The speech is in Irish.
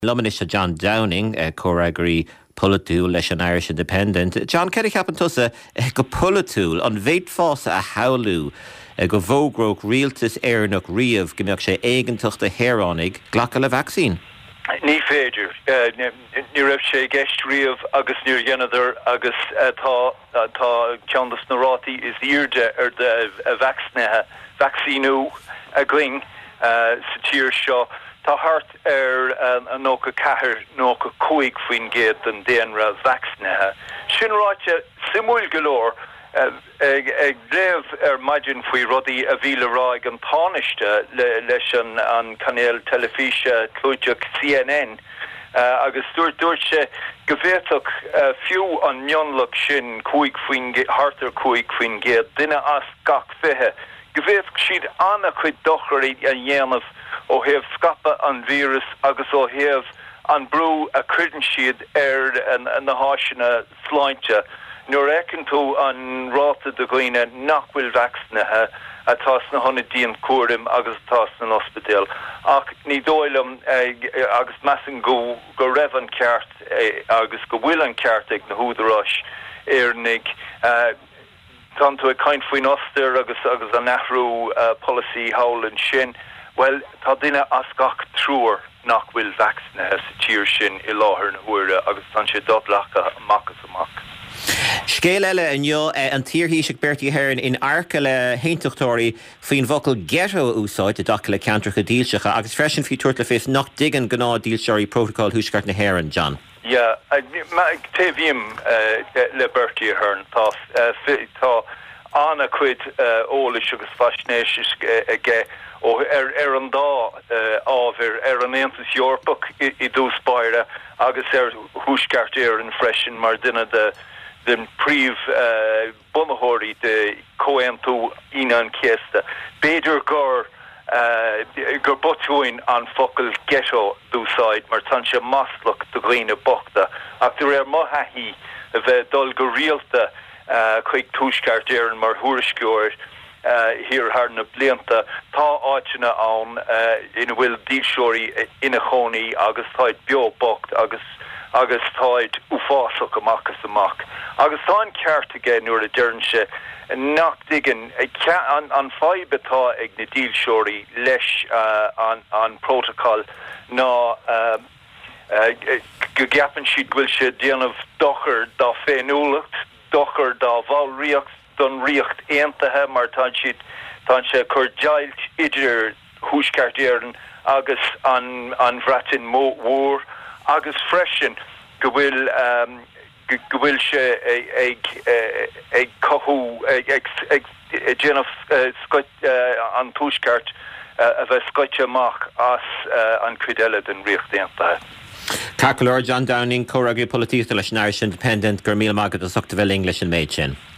Luminist John Downing, Coragri Pullatool leis an Irish Independent. John, Kerry Capan tusa go Pullatool an bhéid fása a howlú go bhógróg rialtas éarnach riamh gombeach sé éigeantocht a héránig ghlacha le vaccín. Ní féidir. Ní raibh sé gceist riamh agus níor dhéanadar agus tá ceandas na rátaí is íirde ar de vaccínú a gling sa tír seo. Tá hart an nócha cahar nócha cuaig faoin géad an déanra vaccnathe. Sin ráite simúil golóir ag léamh maidin faoi rudaí a bhíle ráig an tánaiste leis an canéal telefíse clúideach CNN agus dúirt sé go bhféadfadh fiú an mionlach sin cuaig faoin hartar cuaig faoin géad duine as gach fithe. Go bhféadfadh siad anna chuid dochraí a dhéanamh ó heh scapa an vírus agus ó heh an brú a crudan siad na háisina sláinte. Nuair écinn tú an ráta do ghoine nachhfuil vaccnathe atá na honna díon cuarim agus atá na hospidéal. Ach ní dóilm agus measan go raibh an ceart agus go bhfuil an ceart ag na húdaráis éarnig tá tú a caint faoin ostair agus an nathrú policy howlan sin. Well, tá duine as gach trúr nach bhfuil vaccnathe sa tír sin I láthair na huaire agus tá sé doblacha amachchas amach. Scéal eile inneo an tíorthaoiseach Bertie Ahern in arca le héintachtóirí faoin bhocail ghetto úsáid a dacha le ceantracha díalseacha agus freisin fí tuairt le fés nach digan gná díalseirí protocol thuaisceart na hÉireann, John. Ja, te bhíam le Bertie Ahern tá anna cuid ólis agus fascinéis aige ó an dá ábhir an Aontas Eorpach I dús Spáire agus thuaisceart an freisin mar duine den príomh bunathirí de comhaontú ina an chéasta. Beidir gur botúin an focail ghetto dúsáid mar tan sé maslach do ghaoine bochta ach du maithaí a bheith dul go rialta chuig thuaisceart an mar thuairisciúir hir har na blianta tá áitina an ina bhfuil díalseoirí ina chonaí agus táid beobocht agus táid uafásach amachchas amach. Agus tá an ceart aige nuair a dearnse nach digan an fáibetá ag na díalseoirí leis an protocol ná go gapan siad bhfuil sé déanamh dochar dá féinúlacht, dochar dá bhálríocht don riocht éantathe mar tá sé chur deilt idir thuaisceart éireann agus an bhreatin mór agus freisin go bhfuil sé ag cothú ag déanamh an thuaisceart a bheith scoite amach as an cuideile den riocht éantathe. Cacolor John Downing, Coragri Pullatool leis an Irish Independent, gur míle mágad a suchta bhfuil English an méid sin.